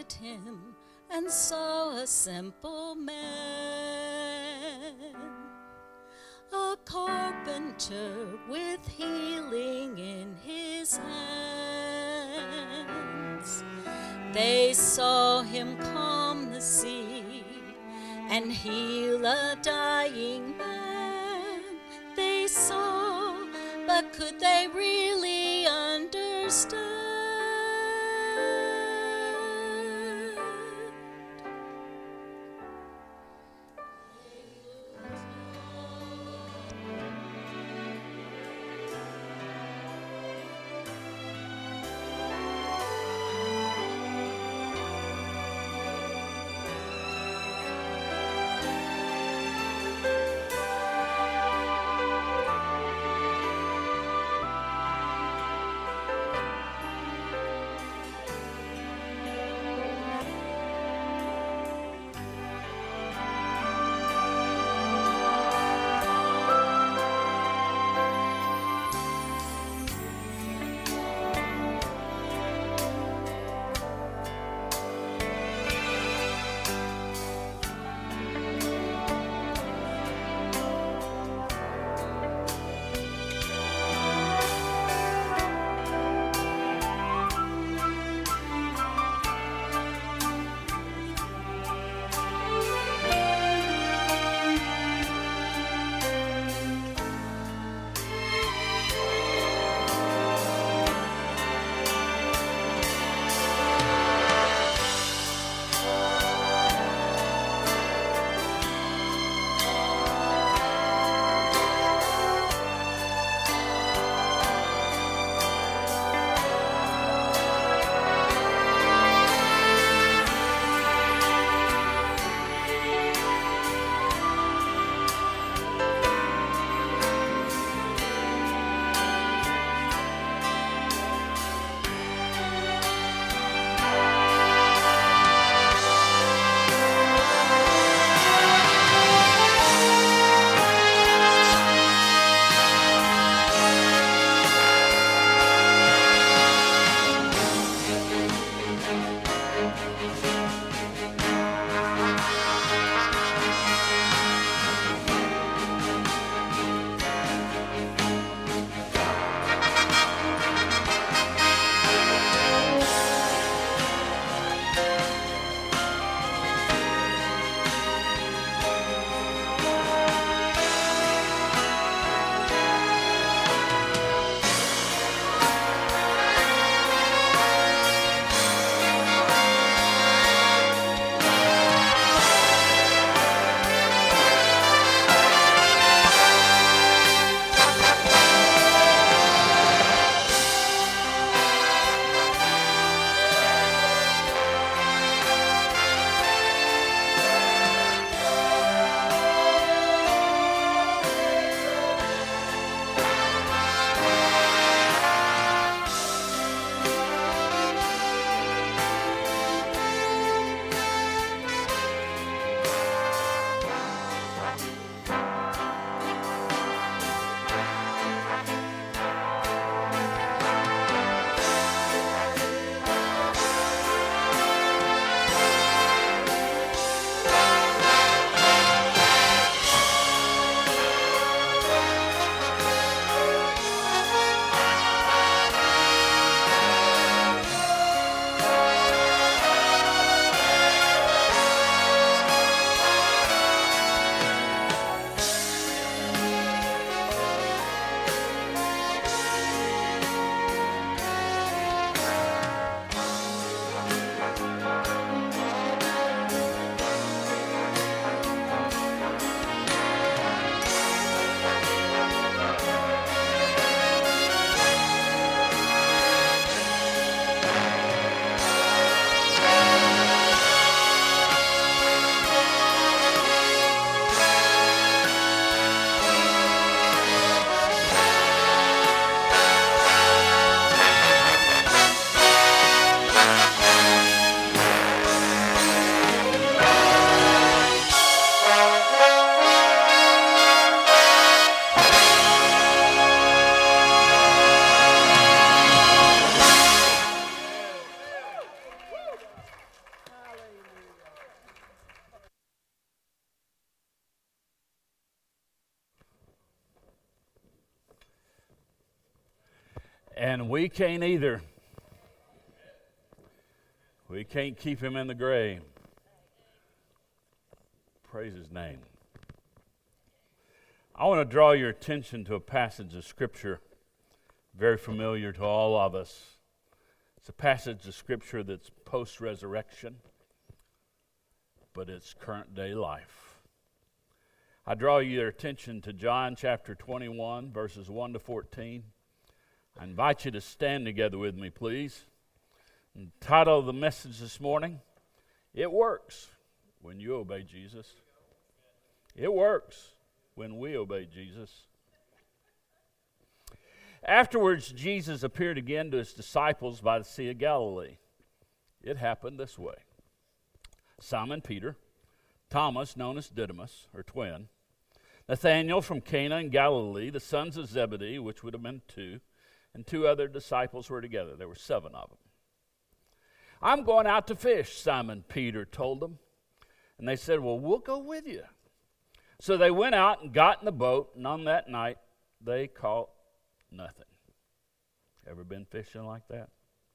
at him and saw a simple man, a carpenter with healing in his hands. They saw him calm the sea and heal a dying man. They saw, but could they really understand? And we can't either. We can't keep him in the grave. Praise his name. I want to draw your attention to a passage of Scripture very familiar to all of us. It's a passage of Scripture that's post-resurrection, but it's current day life. I draw your attention to John chapter 21, verses 1 to 14. I invite you to stand together with me, please. And the title of the message this morning, It Works When You Obey Jesus. It works when we obey Jesus. Afterwards, Jesus appeared again to his disciples by the Sea of Galilee. It happened this way. Simon Peter, Thomas, known as Didymus, or twin, Nathanael from Cana in Galilee, the sons of Zebedee, which would have been two, and two other disciples were together. There were 7 of them. I'm going out to fish, Simon Peter told them. And they said, well, we'll go with you. So they went out and got in the boat, and on that night they caught nothing. Ever been fishing like that?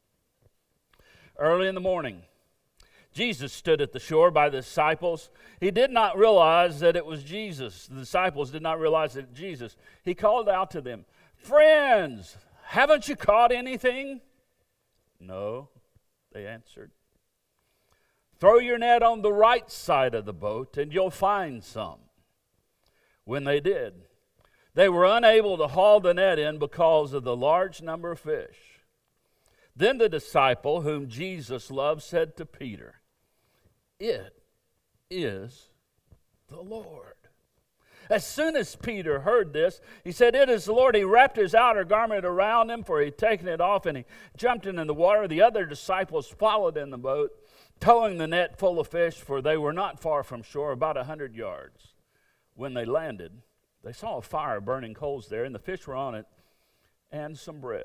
Early in the morning, Jesus stood at the shore by the disciples. He did not realize that it was Jesus. The disciples did not realize that it was Jesus. He called out to them, friends, haven't you caught anything? No, they answered. Throw your net on the right side of the boat and you'll find some. When they did, they were unable to haul the net in because of the large number of fish. Then the disciple whom Jesus loved said to Peter, it is the Lord. As soon as Peter heard this, he said, it is the Lord. He wrapped his outer garment around him, for he had taken it off, and he jumped into the water. The other disciples followed in the boat, towing the net full of fish, for they were not far from shore, about 100 yards. When they landed, they saw a fire burning coals there, and the fish were on it, and some bread.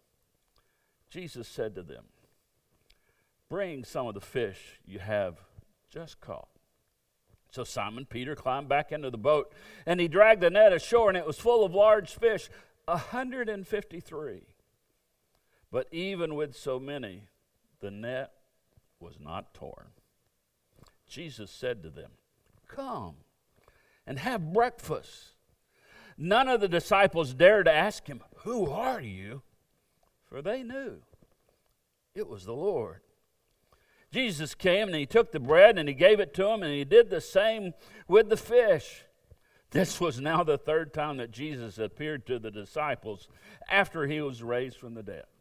Jesus said to them, bring some of the fish you have just caught. So Simon Peter climbed back into the boat, and he dragged the net ashore, and it was full of large fish, 153. But even with so many, the net was not torn. Jesus said to them, come and have breakfast. None of the disciples dared to ask him, who are you? For they knew it was the Lord. Jesus came and he took the bread and he gave it to them, and he did the same with the fish. This was now the 3rd time that Jesus appeared to the disciples after he was raised from the dead.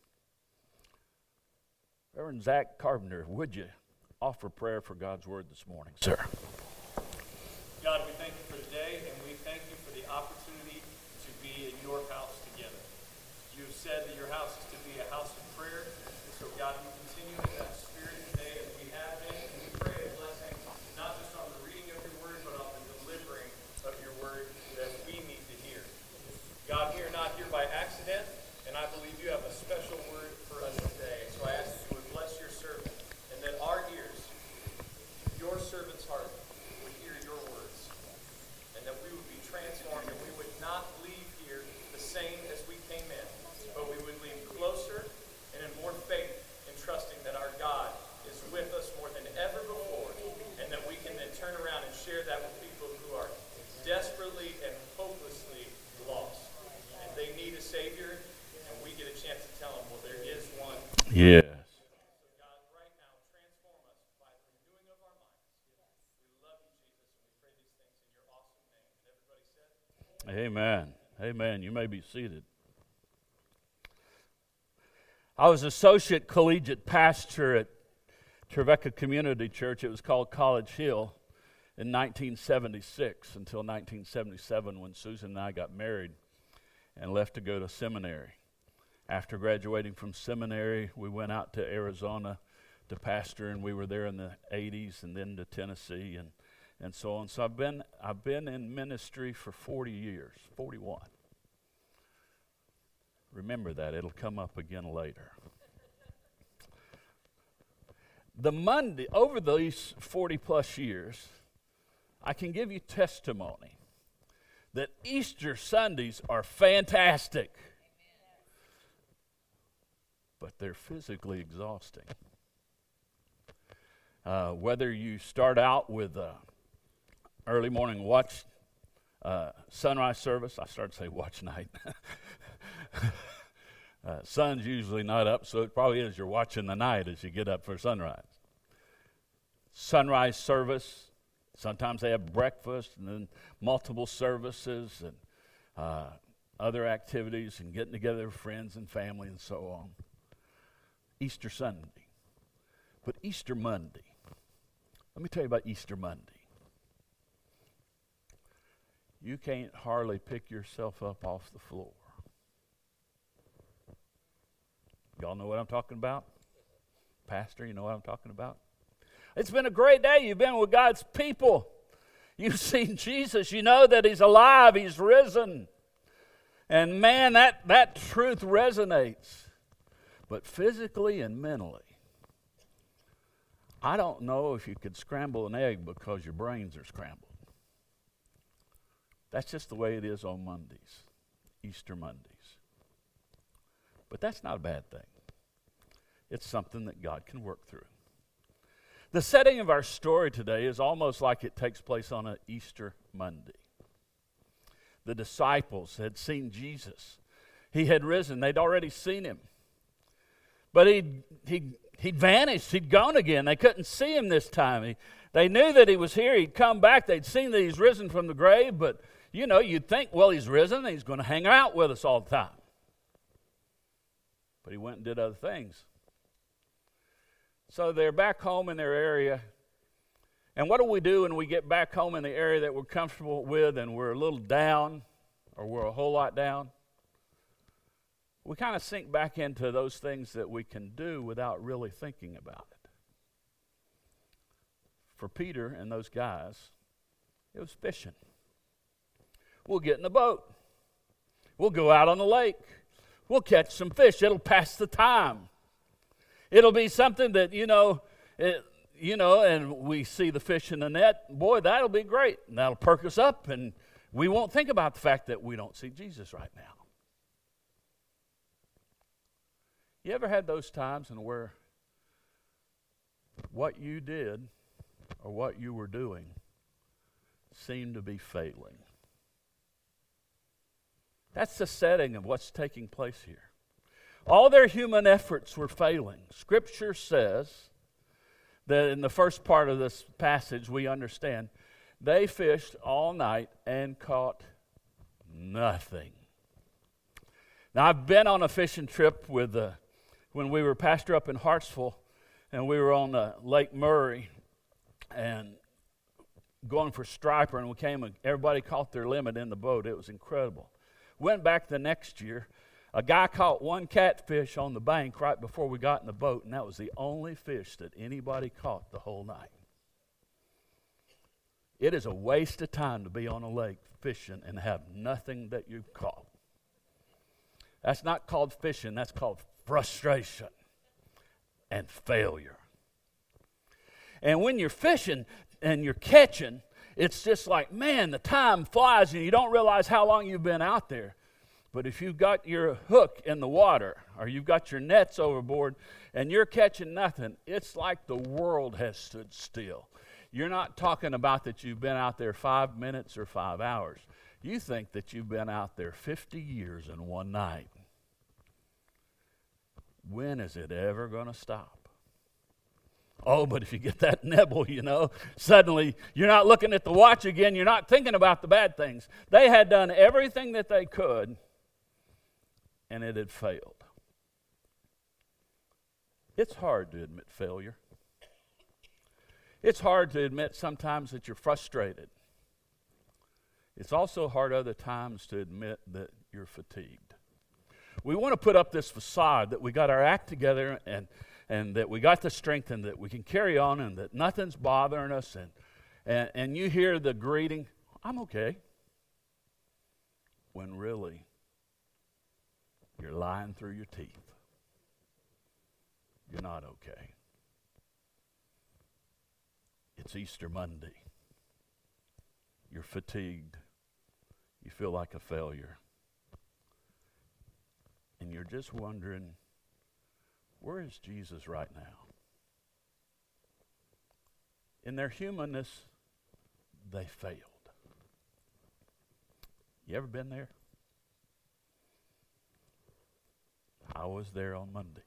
Reverend Zach Carpenter, would you offer prayer for God's word this morning, sir? God, we thank you for today, and we thank you for the opportunity to be in your house together. You have said that your house is to be a house of prayer, and so God, we continue in that spirit today as we have been, and we pray a blessing not just on the reading of your word, but on the delivering of your word that we need to hear. God, we are not here by accident, and I believe you have a special word for us today. So I ask that you would bless your servant, and that our ears, your servant's heart, would hear your words, and that we would be transformed, and we would not leave here the same as we came in, but we would leave closer and in more faith in trusting that our God is with us more than ever before, and that we can then turn around and share that with people who are desperately and hopelessly lost. And they need a Savior, and we get a chance to tell them, well, there is one. Yes. Amen. Amen. You may be seated. I was associate collegiate pastor at Trevecca Community Church. It was called College Hill in 1976 until 1977 when Susan and I got married and left to go to seminary. After graduating from seminary, we went out to Arizona to pastor, and we were there in the 80s, and then to Tennessee and so on. So I've been in ministry for 40 years, 41. Remember that. It'll come up again later. Over these 40 plus years, I can give you testimony that Easter Sundays are fantastic. but they're physically exhausting. Whether you start out with early morning watch, sunrise service, I started to say watch night. Sun's usually not up, so it probably is you're watching the night as you get up for sunrise. Sunrise service, sometimes they have breakfast and then multiple services and other activities and getting together with friends and family and so on. Easter Sunday. But Easter Monday, let me tell you about Easter Monday. You can't hardly pick yourself up off the floor. Y'all know what I'm talking about? Pastor, you know what I'm talking about? It's been a great day. You've been with God's people. You've seen Jesus. You know that He's alive. He's risen. And man, that truth resonates. But physically and mentally, I don't know if you could scramble an egg because your brains are scrambled. That's just the way it is on Mondays, Easter Mondays. But that's not a bad thing. It's something that God can work through. The setting of our story today is almost like it takes place on an Easter Monday. The disciples had seen Jesus. He had risen. They'd already seen Him. But he'd vanished. He'd gone again. They couldn't see Him this time. They knew that He was here. He'd come back. They'd seen that He's risen from the grave. But, you know, you'd think, well, He's risen. He's going to hang out with us all the time. But He went and did other things. So they're back home in their area. And what do we do when we get back home in the area that we're comfortable with and we're a little down or we're a whole lot down? We kind of sink back into those things that we can do without really thinking about it. For Peter and those guys, it was fishing. We'll get in the boat. We'll go out on the lake. We'll catch some fish. It'll pass the time. It'll be something that, and we see the fish in the net. Boy, that'll be great. And that'll perk us up, and we won't think about the fact that we don't see Jesus right now. You ever had those times in where what you did or what you were doing seemed to be failing? That's the setting of what's taking place here. All their human efforts were failing. Scripture says that in the first part of this passage we understand they fished all night and caught nothing. Now I've been on a fishing trip with when we were pastor up in Hartsville, and we were on Lake Murray and going for striper, and everybody caught their limit in the boat. It was incredible. Went back the next year. A guy caught one catfish on the bank right before we got in the boat, and that was the only fish that anybody caught the whole night. It is a waste of time to be on a lake fishing and have nothing that you've caught. That's not called fishing. That's called frustration and failure. And when you're fishing and you're catching, it's just like, man, the time flies and you don't realize how long you've been out there. But if you've got your hook in the water or you've got your nets overboard and you're catching nothing, it's like the world has stood still. You're not talking about that you've been out there 5 minutes or 5 hours. You think that you've been out there 50 years in one night. When is it ever going to stop? Oh, but if you get that nibble, suddenly you're not looking at the watch again. You're not thinking about the bad things. They had done everything that they could, and it had failed. It's hard to admit failure. It's hard to admit sometimes that you're frustrated. It's also hard other times to admit that you're fatigued. We want to put up this facade that we got our act together and that we got the strength and that we can carry on and that nothing's bothering us. And you hear the greeting, I'm okay. When really, you're lying through your teeth. You're not okay. It's Easter Monday. You're fatigued. You feel like a failure. And you're just wondering, where is Jesus right now? In their humanness, they failed. You ever been there? I was there on Monday.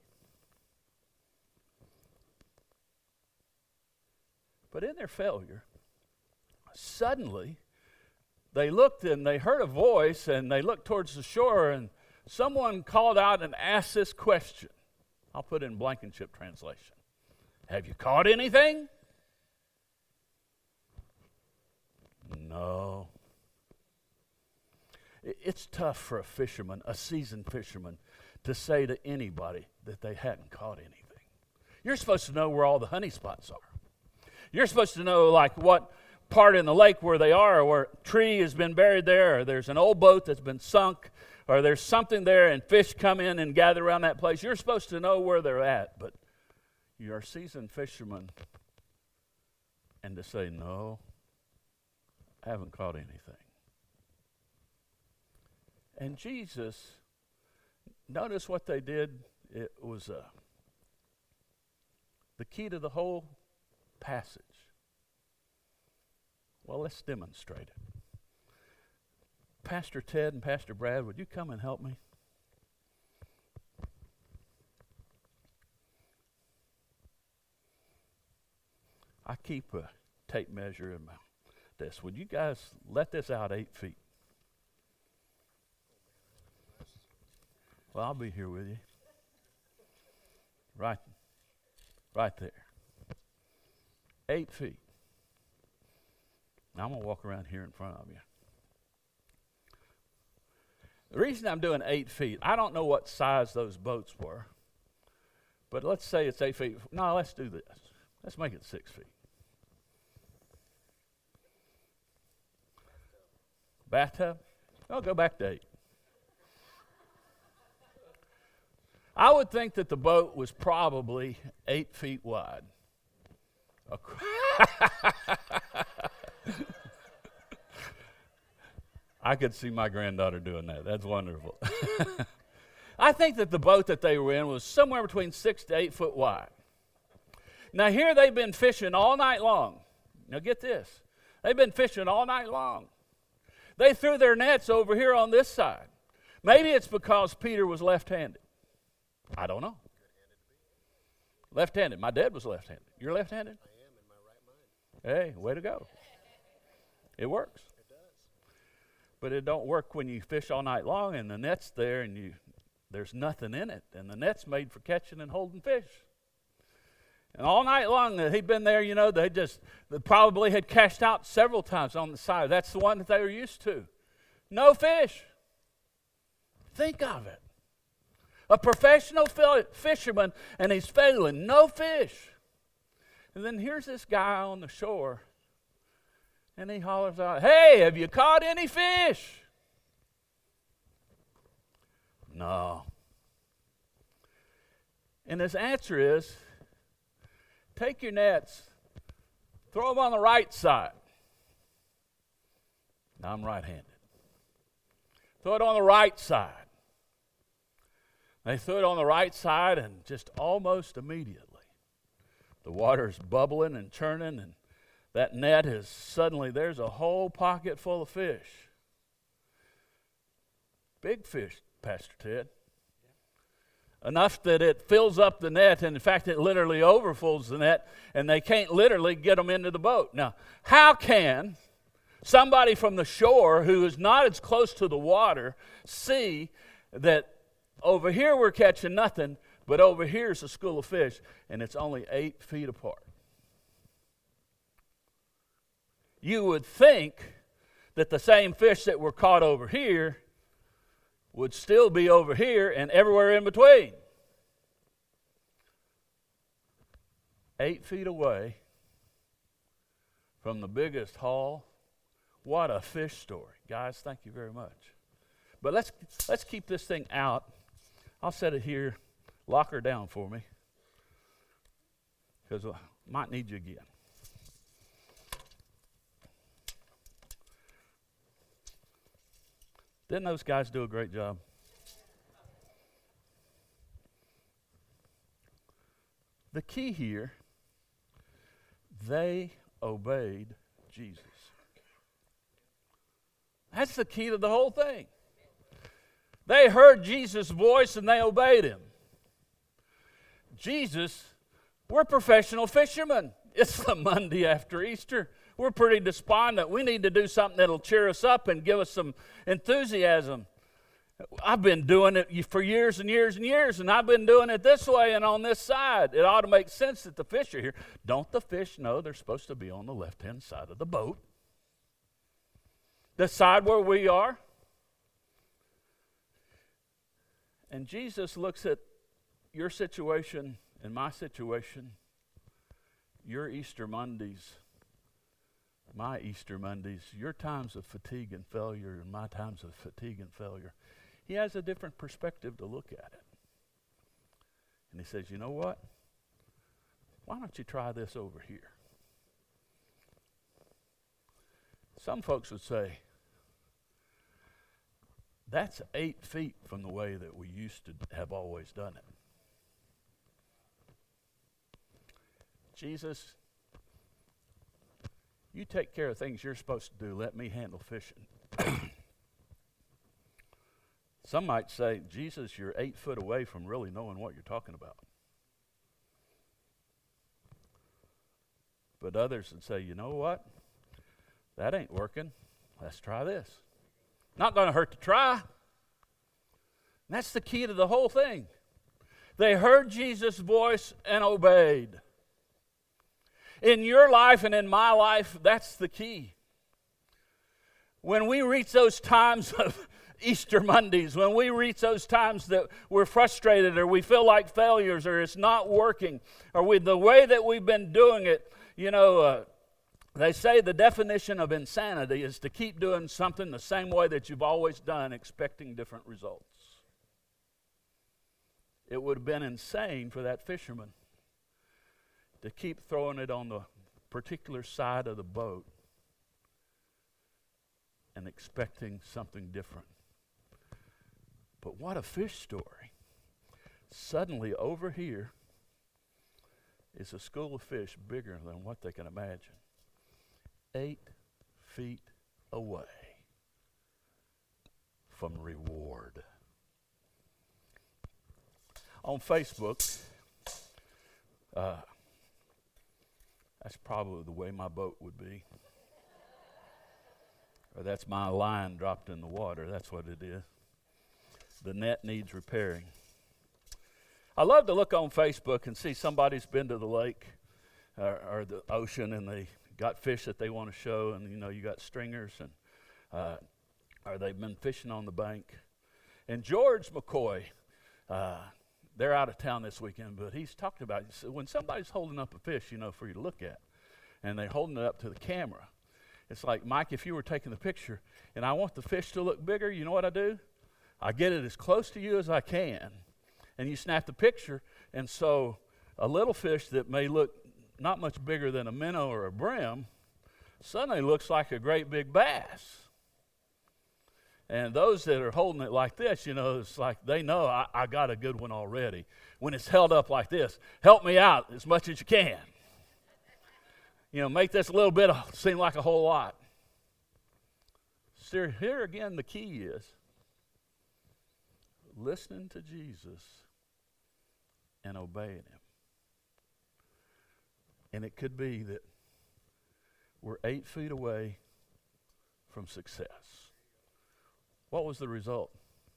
But in their failure, suddenly, they looked and they heard a voice and they looked towards the shore and someone called out and asked this question. I'll put it in Blankenship translation. Have you caught anything? No. It's tough for a fisherman, a seasoned fisherman, to say to anybody that they hadn't caught anything. You're supposed to know where all the honey spots are. You're supposed to know like what part in the lake where they are, or where a tree has been buried there, or there's an old boat that's been sunk, or there's something there and fish come in and gather around that place. You're supposed to know where they're at, but you're a seasoned fisherman, and to say, no, I haven't caught anything. And Jesus, notice what they did. It was the key to the whole passage. Well, let's demonstrate it. Pastor Ted and Pastor Brad, would you come and help me? I keep a tape measure in my desk. Would you guys let this out 8 feet? Well, I'll be here with you. Right there. 8 feet. Now I'm going to walk around here in front of you. The reason I'm doing 8 feet, I don't know what size those boats were, but let's say it's 8 feet. No, let's do this. Let's make it 6 feet. Bathtub? I'll go back to 8. I would think that the boat was probably 8 feet wide. I could see my granddaughter doing that. That's wonderful. I think that the boat that they were in was somewhere between 6 to 8 foot wide. Now here they've been fishing all night long. Now get this. They've been fishing all night long. They threw their nets over here on this side. Maybe it's because Peter was left-handed. I don't know. Left-handed. My dad was left-handed. You're left-handed? I am in my right mind. Hey, way to go. It works. It does. But it don't work when you fish all night long and the net's there and there's nothing in it. And the net's made for catching and holding fish. And all night long he'd been there, they probably had cashed out several times on the side. That's the one that they were used to. No fish. Think of it. A professional fisherman, and he's failing. No fish. And then here's this guy on the shore, and he hollers out, "Hey, have you caught any fish?" No. And his answer is, take your nets, throw them on the right side. Now I'm right-handed. Throw it on the right side. They threw it on the right side, and just almost immediately, the water's bubbling and churning, and that net is suddenly, there's a whole pocket full of fish. Big fish, Pastor Ted. Enough that it fills up the net, and in fact, it literally overfills the net, and they can't literally get them into the boat. Now, how can somebody from the shore who is not as close to the water see that over here we're catching nothing, but over here's a school of fish, and it's only 8 feet apart? You would think that the same fish that were caught over here would still be over here and everywhere in between. 8 feet away from the biggest haul. What a fish story. Guys, thank you very much. But let's keep this thing out. I'll set it here. Lock her down for me, because I might need you again. Didn't those guys do a great job? The key here, they obeyed Jesus. That's the key to the whole thing. They heard Jesus' voice and they obeyed him. Jesus, we're professional fishermen. It's the Monday after Easter. We're pretty despondent. We need to do something that'll cheer us up and give us some enthusiasm. I've been doing it for years and years and years, and I've been doing it this way and on this side. It ought to make sense that the fish are here. Don't the fish know they're supposed to be on the left-hand side of the boat? The side where we are? And Jesus looks at your situation and my situation, your Easter Mondays, my Easter Mondays, your times of fatigue and failure and my times of fatigue and failure. He has a different perspective to look at it. And he says, you know what? Why don't you try this over here? Some folks would say, that's 8 feet from the way that we used to have always done it. Jesus, you take care of things you're supposed to do. Let me handle fishing. Some might say, Jesus, you're 8 foot away from really knowing what you're talking about. But others would say, you know what? That ain't working. Let's try this. Not going to hurt to try. And that's the key to the whole thing. They heard Jesus' voice and obeyed. In your life and in my life, that's the key. When we reach those times of Easter Mondays, when we reach those times that we're frustrated or we feel like failures or it's not working or the way that we've been doing it, they say the definition of insanity is to keep doing something the same way that you've always done, expecting different results. It would have been insane for that fisherman to keep throwing it on the particular side of the boat and expecting something different. But what a fish story. Suddenly over here is a school of fish bigger than what they can imagine. 8 feet away from reward. On Facebook, that's probably the way my boat would be. Or that's my line dropped in the water. That's what it is. The net needs repairing. I love to look on Facebook and see somebody's been to the lake or the ocean and they got fish that they want to show, and you got stringers and or they've been fishing on the bank. And George McCoy, they're out of town this weekend, but he's talked about it. When somebody's holding up a fish, for you to look at, and they're holding it up to the camera, it's like, Mike, if you were taking the picture and I want the fish to look bigger, you know what I do? I get it as close to you as I can, and you snap the picture, and so a little fish that may look not much bigger than a minnow or a brim suddenly looks like a great big bass. And those that are holding it like this, it's like they know I got a good one already. When it's held up like this, help me out as much as you can. Make this a little bit seem like a whole lot. So here again, the key is listening to Jesus and obeying him. And it could be that we're 8 feet away from success. What was the result?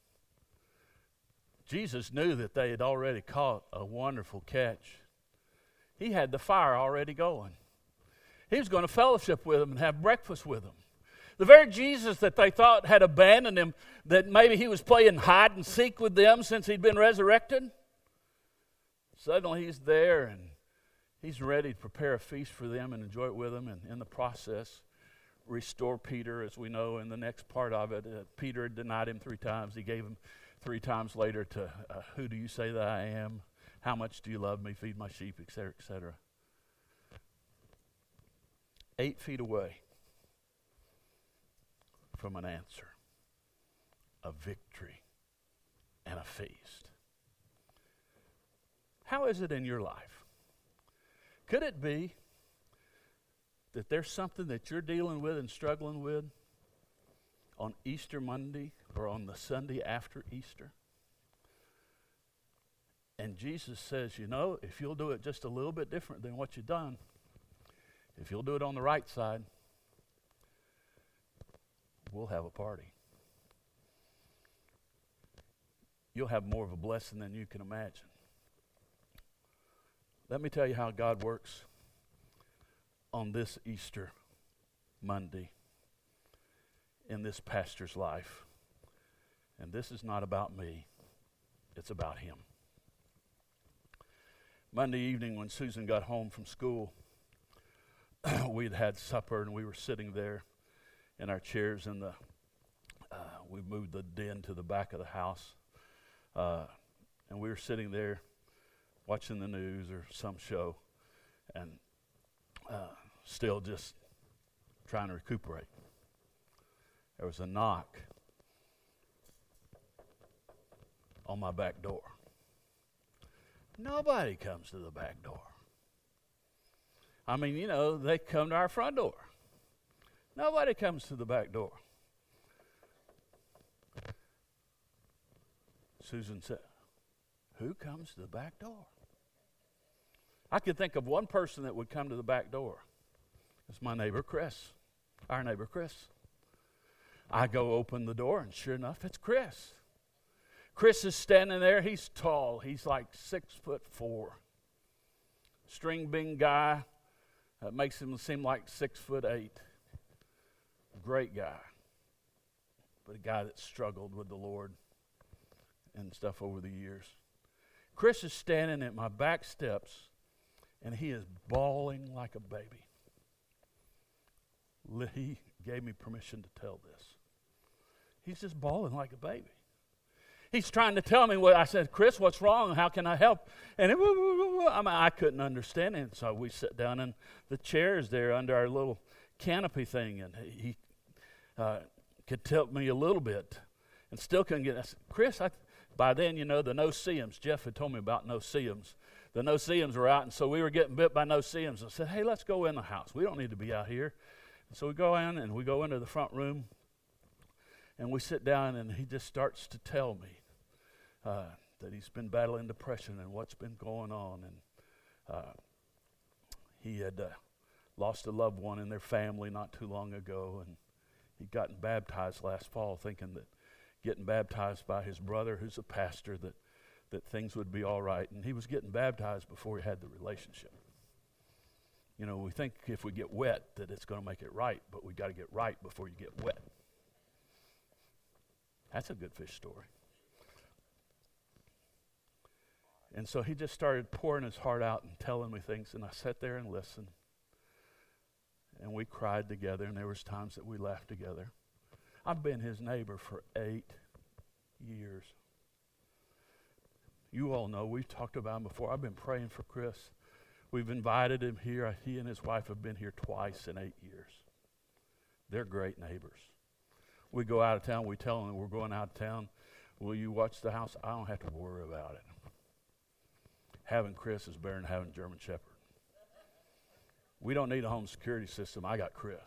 Jesus knew that they had already caught a wonderful catch. He had the fire already going. He was going to fellowship with them and have breakfast with them. The very Jesus that they thought had abandoned him, that maybe he was playing hide and seek with them since he'd been resurrected, suddenly he's there and he's ready to prepare a feast for them and enjoy it with them, and in the process restore Peter, as we know in the next part of it. Peter had denied him 3 times. He gave him 3 times later to, who do you say that I am? How much do you love me? Feed my sheep, etc., etc. 8 feet away from an answer, a victory, and a feast. How is it in your life? Could it be that there's something that you're dealing with and struggling with on Easter Monday or on the Sunday after Easter? And Jesus says, you know, if you'll do it just a little bit different than what you've done, if you'll do it on the right side, we'll have a party. You'll have more of a blessing than you can imagine. Let me tell you how God works on this Easter Monday in this pastor's life. And this is not about me. It's about him. Monday evening when Susan got home from school, we'd had supper and we were sitting there in our chairs in the, we moved the den to the back of the house. And we were sitting there watching the news or some show and still just trying to recuperate. There was a knock on my back door. Nobody comes to the back door. I mean, you know, they come to our front door. Nobody comes to the back door. Susan said, who comes to the back door? I could think of one person that would come to the back door. It's my neighbor, Chris. Our neighbor, Chris. I go open the door, and sure enough, it's Chris. Chris is standing there. He's tall. He's like 6'4". String bean guy. That makes him seem like 6'8". Great guy. But a guy that struggled with the Lord and stuff over the years. Chris is standing at my back steps, and he is bawling like a baby. He gave me permission to tell this. He's just bawling like a baby. He's trying to tell me what I said. Chris, what's wrong? How can I help? And I couldn't understand it. So we sat down in the chairs there under our little canopy thing, and he could tell me a little bit, and still couldn't get it. I said, Chris, by then, you know, the no-see-ums. Jeff had told me about no-see-ums. The no-see-ums were out, and so we were getting bit by no-see-ums. I said, hey, let's go in the house. We don't need to be out here. And so we go in, and we go into the front room, and we sit down, and he just starts to tell me that he's been battling depression and what's been going on. And he had lost a loved one in their family not too long ago, and he'd gotten baptized last fall, thinking that getting baptized by his brother, who's a pastor, that things would be all right. And he was getting baptized before he had the relationship. You know, we think if we get wet that it's going to make it right, but we got to get right before you get wet. That's a good fish story. And so he just started pouring his heart out and telling me things, and I sat there and listened. And we cried together, and there was times that we laughed together. I've been his neighbor for 8 years. You all know, we've talked about him before. I've been praying for Chris. We've invited him here. He and his wife have been here twice in 8 years. They're great neighbors. We go out of town. We tell them we're going out of town. Will you watch the house? I don't have to worry about it. Having Chris is better than having a German Shepherd. We don't need a home security system. I got Chris.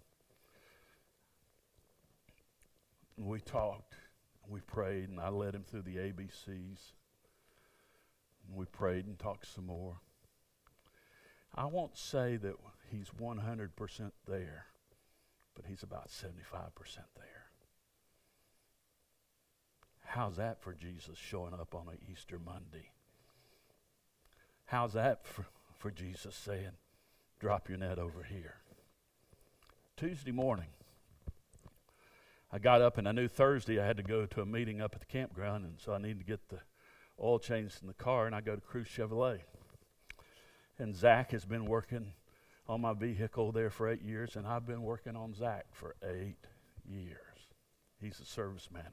And we talked, and we prayed, and I led him through the ABCs. And we prayed and talked some more. I won't say that he's 100% there, but he's about 75% there. How's that for Jesus showing up on an Easter Monday? How's that for Jesus saying, drop your net over here? Tuesday morning, I got up and I knew Thursday I had to go to a meeting up at the campground, and so I needed to get the oil changed in the car, and I go to Cruise Chevrolet. And Zach has been working on my vehicle there for 8 years, and I've been working on Zach for 8 years. He's a service manager.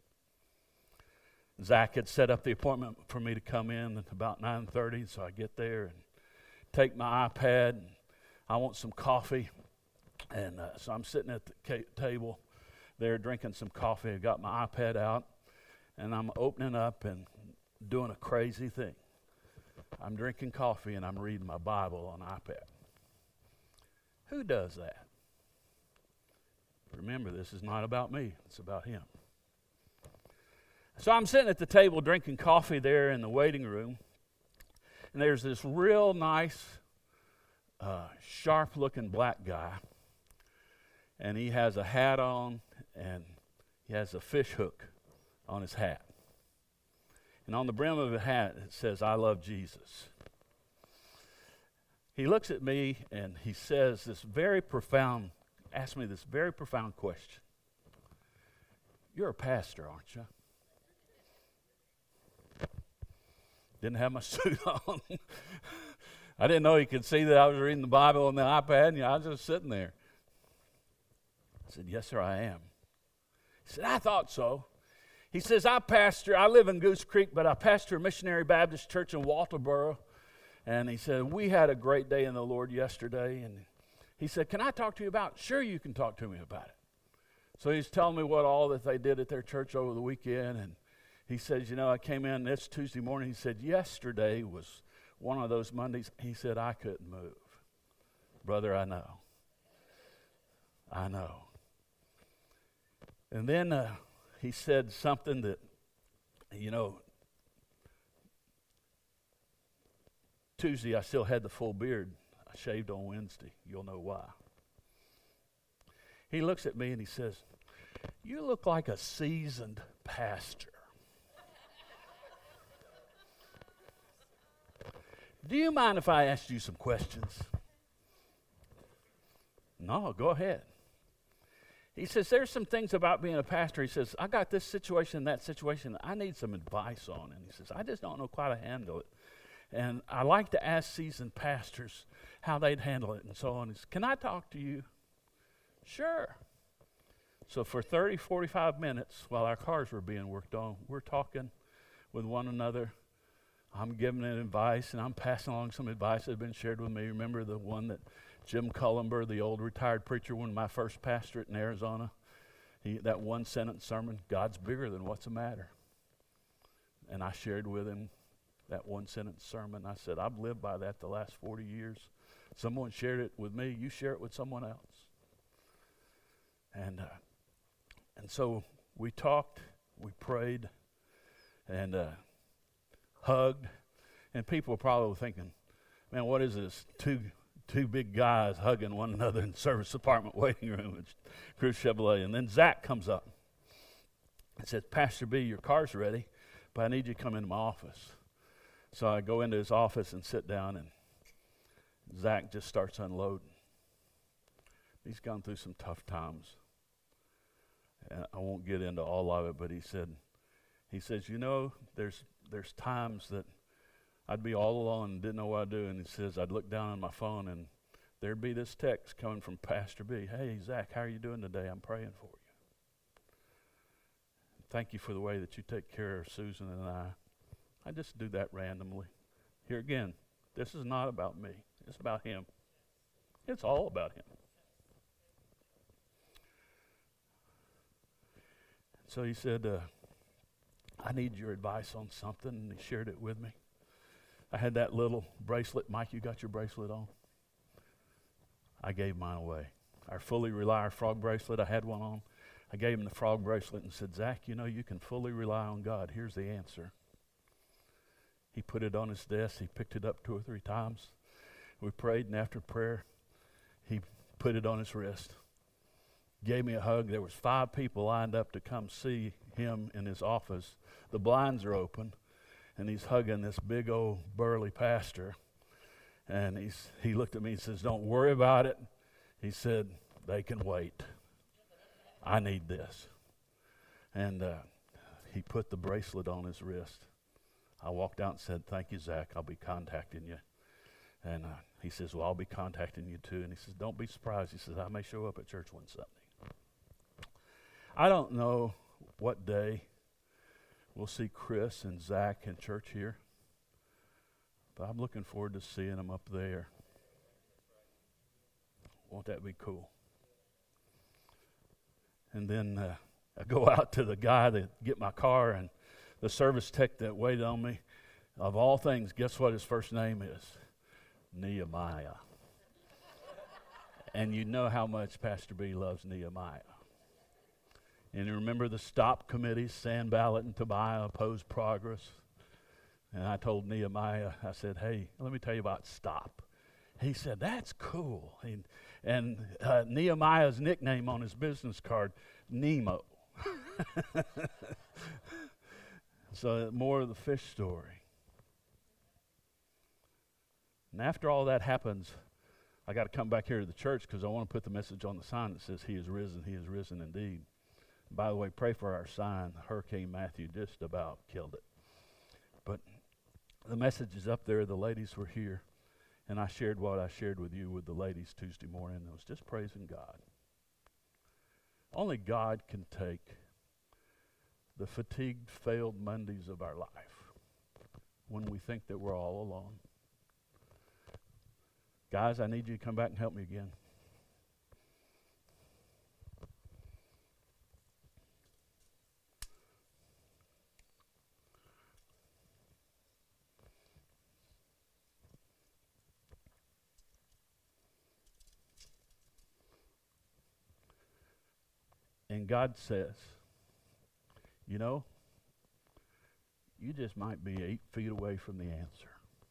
Zach had set up the appointment for me to come in at about 9:30, so I get there and take my iPad, and I want some coffee. And so I'm sitting at the table there drinking some coffee. I got my iPad out, and I'm opening up and doing a crazy thing. I'm drinking coffee and I'm reading my Bible on iPad. Who does that? Remember, this is not about me. It's about him. So I'm sitting at the table drinking coffee there in the waiting room, and there's this real nice, sharp-looking black guy, and he has a hat on, and he has a fish hook on his hat. And on the brim of the hat, it says, "I love Jesus." He looks at me, and he says asks me this very profound question. "You're a pastor, aren't you?" Didn't have my suit on. I didn't know he could see that I was reading the Bible on the iPad, and I was just sitting there. I said, "Yes, sir, I am." He said, "I thought so." He says, I live in Goose Creek, but I pastor a missionary Baptist church in Walterboro. And he said, "We had a great day in the Lord yesterday." And he said, "Can I talk to you about it?" "Sure, you can talk to me about it." So he's telling me what all that they did at their church over the weekend. And he says, I came in this Tuesday morning. He said, yesterday was one of those Mondays. He said, I couldn't move. Brother, I know. I know. And then he said something that, Tuesday I still had the full beard. I shaved on Wednesday. You'll know why. He looks at me and he says, "You look like a seasoned pastor." "Do you mind if I ask you some questions?" "No, go ahead." He says, "There's some things about being a pastor." He says, "I got this situation, that situation. I need some advice on." And he says, "I just don't know quite how to handle it. And I like to ask seasoned pastors how they'd handle it," and so on. He says, "Can I talk to you?" "Sure." So for 30, 45 minutes while our cars were being worked on, we're talking with one another. I'm giving it advice, and I'm passing along some advice that had been shared with me. Remember the one that Jim Cullenber, the old retired preacher, when my first pastorate in Arizona, that one-sentence sermon, "God's bigger than what's the matter." And I shared with him that one-sentence sermon. I said, "I've lived by that the last 40 years. Someone shared it with me. You share it with someone else." And so we talked, we prayed, and hugged. And people were probably thinking, "Man, what is this? Two big guys hugging one another in the service department waiting room at Cruise Chevrolet." And then Zach comes up and says, "Pastor B, your car's ready, but I need you to come into my office." So I go into his office and sit down, and Zach just starts unloading. He's gone through some tough times. And I won't get into all of it, but he says, there's times that I'd be all alone and didn't know what I'd do. And he says, I'd look down on my phone, and there'd be this text coming from Pastor B. "Hey, Zach, how are you doing today? I'm praying for you. Thank you for the way that you take care of Susan and I." I just do that randomly. Here again, this is not about me. It's about him. It's all about him. So he said, "I need your advice on something," and he shared it with me. I had that little bracelet. "Mike, you got your bracelet on?" I gave mine away. Our Fully Rely frog bracelet, I had one on. I gave him the frog bracelet and said, "Zach, you can fully rely on God. Here's the answer." He put it on his desk. He picked it up 2 or 3 times. We prayed, and after prayer, he put it on his wrist. Gave me a hug. There was 5 people lined up to come see him in his office. The blinds are open, and he's hugging this big old burly pastor. And he looked at me and says, "Don't worry about it." He said, "They can wait. I need this." And he put the bracelet on his wrist. I walked out and said, "Thank you, Zach. I'll be contacting you." And he says, "Well, I'll be contacting you too." And he says, "Don't be surprised." He says, "I may show up at church one Sunday." I don't know what day we'll see Chris and Zach in church here, but I'm looking forward to seeing them up there. Won't that be cool? And then I go out to the guy to get my car, and the service tech that waited on me, Of all things, guess what his first name is? Nehemiah. And you know how much Pastor B loves Nehemiah. And you remember the stop committees, Sanballat and Tobiah opposed progress. And I told Nehemiah, I said, hey, let me tell you about stop. He said, that's cool. And Nehemiah's nickname on his business card, Nemo. So more of the fish story. And after all that happens, I got to come back here to the church because I want to put the message on the sign that says, he is risen indeed. By the way, pray for our sign. Hurricane Matthew just about killed it. But the message is up there. The ladies were here. And I shared what I shared with you with the ladies Tuesday morning. It was just praising God. Only God can take the fatigued, failed Mondays of our life when we think that we're all alone. Guys, I need you to come back and help me again. And God says, you know, you just might be 8 feet away from the answer.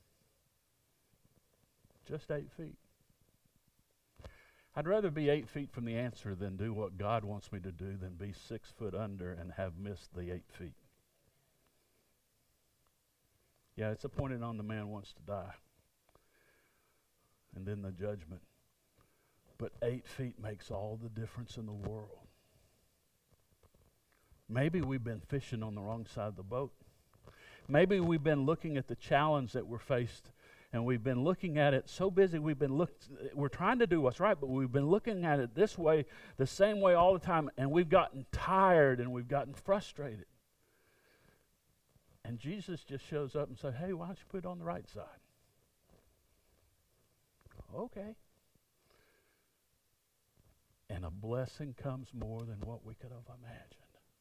Just 8 feet. I'd rather be 8 feet from the answer than do what God wants me to do than be 6 foot under and have missed the 8 feet. Yeah, it's appointed on the man wants to die. And then the judgment. But 8 feet makes all the difference in the world. Maybe we've been fishing on the wrong side of the boat. Maybe we've been looking at the challenge that we're faced, and we've been looking at it so busy. We're trying to do what's right, but we've been looking at it this way, the same way all the time, and we've gotten tired and we've gotten frustrated. And Jesus just shows up and says, hey, why don't you put it on the right side? Okay. And a blessing comes more than what we could have imagined.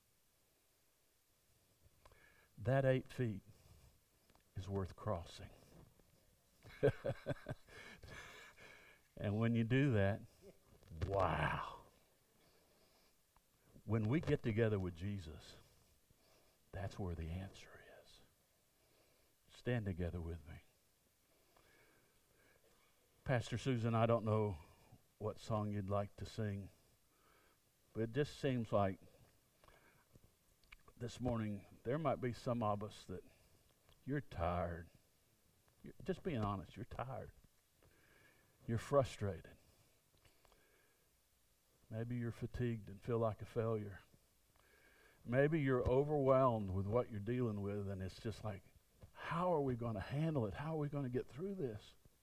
That 8 feet is worth crossing. And when you do that, wow. When we get together with Jesus, that's where the answer is. Stand together with me. Pastor Susan, I don't know what song you'd like to sing, but it just seems like this morning there might be some of us that you're tired. Just being honest, you're tired. You're frustrated. Maybe you're fatigued and feel like a failure. Maybe you're overwhelmed with what you're dealing with, and it's just like, how are we going to handle it? How are we going to get through this?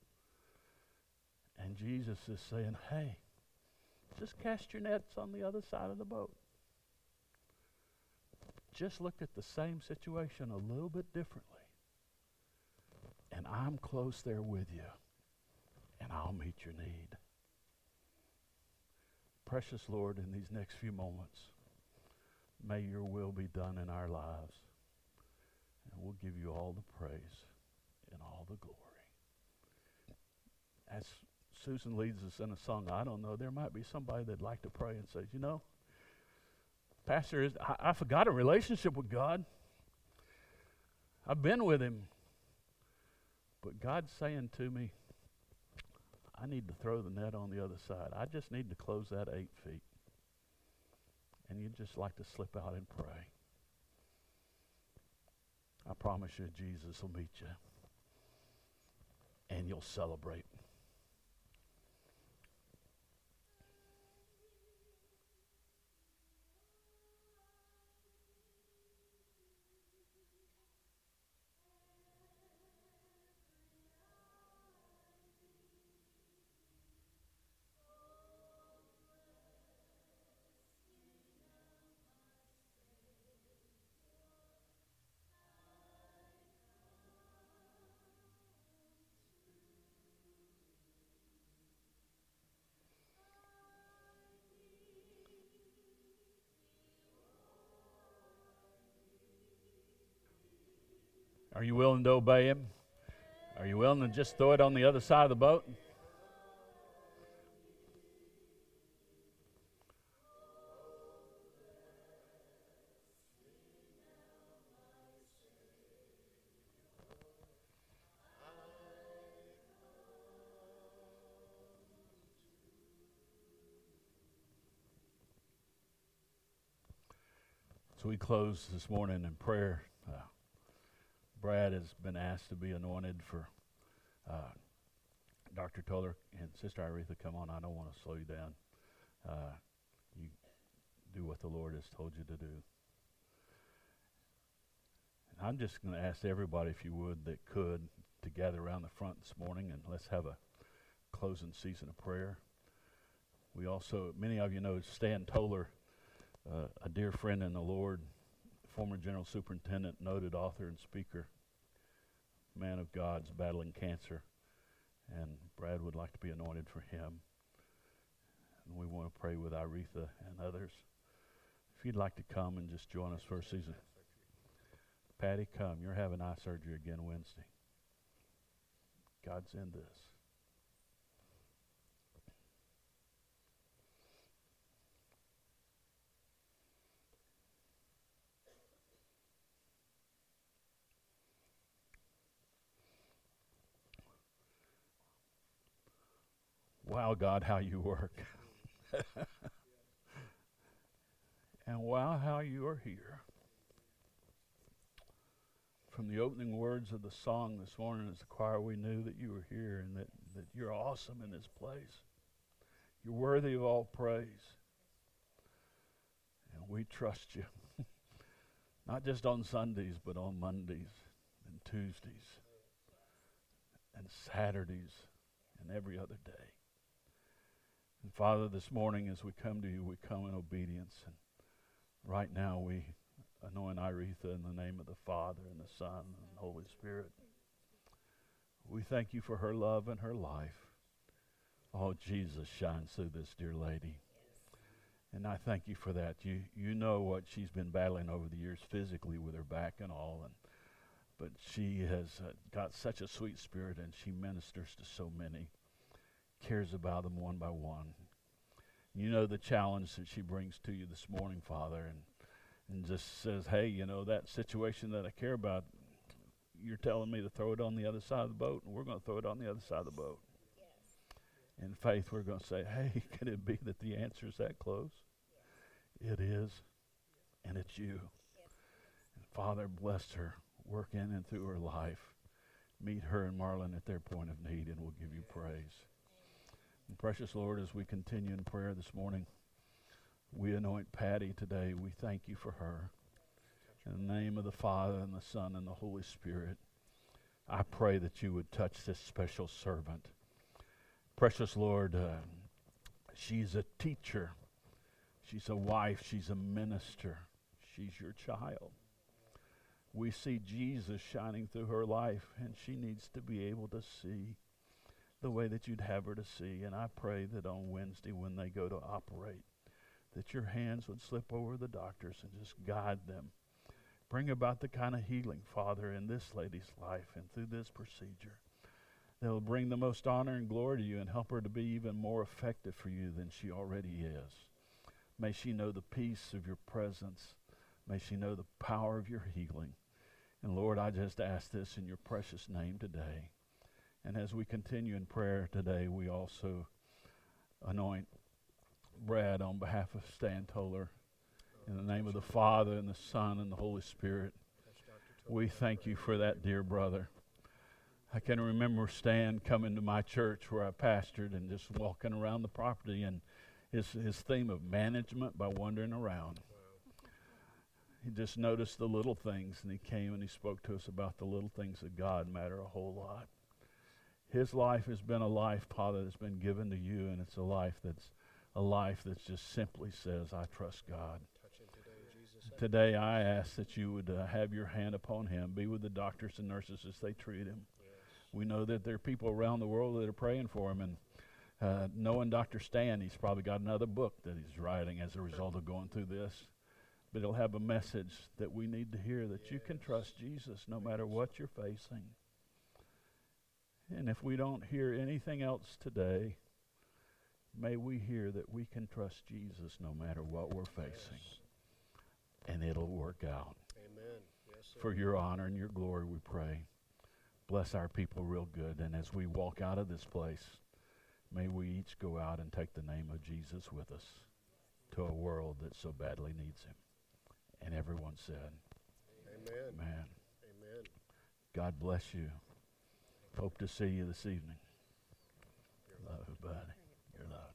And Jesus is saying, hey, just cast your nets on the other side of the boat. Just look at the same situation a little bit differently. And I'm close there with you. And I'll meet your need. Precious Lord, in these next few moments, may your will be done in our lives. And we'll give you all the praise and all the glory. As Susan leads us in a song, I don't know, there might be somebody that'd like to pray and say, you know, Pastor, I forgot a relationship with God. I've been with him. But God's saying to me, I need to throw the net on the other side. I just need to close that 8 feet. And you'd just like to slip out and pray. I promise you, Jesus will meet you. And you'll celebrate. Are you willing to obey him? Are you willing to just throw it on the other side of the boat? So we close this morning in prayer. Brad has been asked to be anointed for Dr. Toller and Sister Aretha. Come on, I don't want to slow you down. You do what the Lord has told you to do. And I'm just going to ask everybody, if you would, that could, to gather around the front this morning, and let's have a closing season of prayer. We also, many of you know Stan Toller, a dear friend in the Lord, former general superintendent, noted author and speaker, man of God's battling cancer. And Brad would like to be anointed for him. And we want to pray with Aretha and others. If you'd like to come and just join us for a season. Patty, come. You're having eye surgery again Wednesday. God's in this. Wow, God, how you work. And wow, how you are here. From the opening words of the song this morning as the choir, we knew that you were here and that you're awesome in this place. You're worthy of all praise. And we trust you. Not just on Sundays, but on Mondays and Tuesdays and Saturdays and every other day. And Father, this morning as we come to you, we come in obedience. And right now we anoint Aretha in the name of the Father and the Son and the Holy Spirit. We thank you for her love and her life. Oh, Jesus shines through this dear lady. And I thank you for that. You know what she's been battling over the years physically with her back and all. But she has got such a sweet spirit, and she ministers to so many. Cares about them one by one. You know the challenge that she brings to you this morning, Father, and just says, hey, you know, that situation that I care about, you're telling me to throw it on the other side of the boat, and we're going to throw it on the other side of the boat. Yes. In faith, we're going to say, hey, can it be that the answer is that close? Yes. It is, and it's you. Yes. And Father, bless her, work in and through her life. Meet her and Marlon at their point of need, and we'll give you praise. And precious Lord, as we continue in prayer this morning, we anoint Patty today. We thank you for her. In the name of the Father and the Son and the Holy Spirit, I pray that you would touch this special servant. Precious Lord, she's a teacher. She's a wife. She's a minister. She's your child. We see Jesus shining through her life, and she needs to be able to see the way that you'd have her to see. And I pray that on Wednesday when they go to operate, that your hands would slip over the doctors and just guide them. Bring about the kind of healing, Father, in this lady's life and through this procedure that will bring the most honor and glory to you and help her to be even more effective for you than she already is. May she know the peace of your presence. May she know the power of your healing. And Lord, I just ask this in your precious name today. And as we continue in prayer today, we also anoint Brad on behalf of Stan Toller. In the name of the Father and the Son and the Holy Spirit, we thank you for that dear brother. I can remember Stan coming to my church where I pastored and just walking around the property, and his theme of management by wandering around. He just noticed the little things, and he came and he spoke to us about the little things of God matter a whole lot. His life has been a life, Father, that's been given to you, and it's a life that just simply says, I trust God. Today I ask that you would have your hand upon him, be with the doctors and nurses as they treat him. Yes. We know that there are people around the world that are praying for him, and knowing Dr. Stan, he's probably got another book that he's writing as a result of going through this. But it'll have a message that we need to hear, that you can trust Jesus no matter what you're facing. And if we don't hear anything else today, may we hear that we can trust Jesus no matter what we're facing. And it'll work out. Amen. Yes, sir. For your honor and your glory, we pray. Bless our people real good. And as we walk out of this place, may we each go out and take the name of Jesus with us to a world that so badly needs him. And everyone said, Amen. Amen. Amen. God bless you. Hope to see you this evening. Love you, buddy.